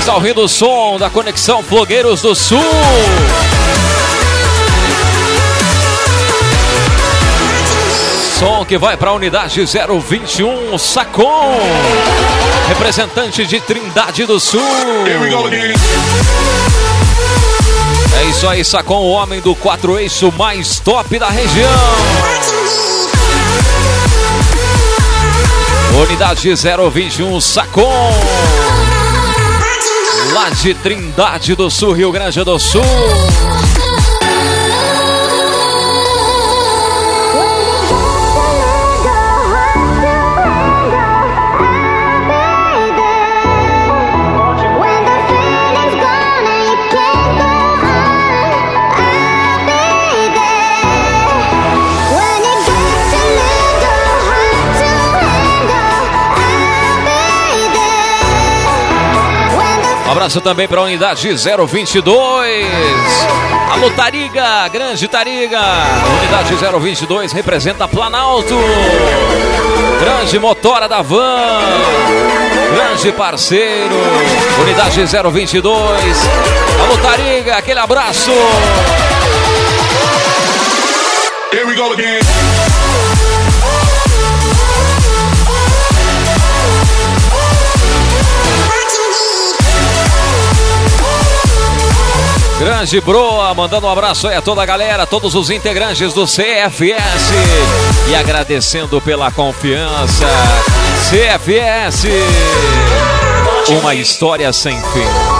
está ouvindo o som da Conexão Flogueiros do Sul. Som que vai para a unidade 021 Sacon, representante de Trindade do Sul. É isso aí, Sacon, o homem do 4 eixo mais top da região. Unidade 021 Sacon, lá de Trindade do Sul, Rio Grande do Sul. Abraço também para a unidade 022. Alô, Tariga, grande Tariga. Unidade 022 representa Planalto. Grande motora da van. Grande parceiro. Unidade 022. Alô, Tariga, aquele abraço. Here we go again. Grande Broa, mandando um abraço aí a toda a galera, todos os integrantes do CFS. E agradecendo pela confiança. CFS, uma história sem fim.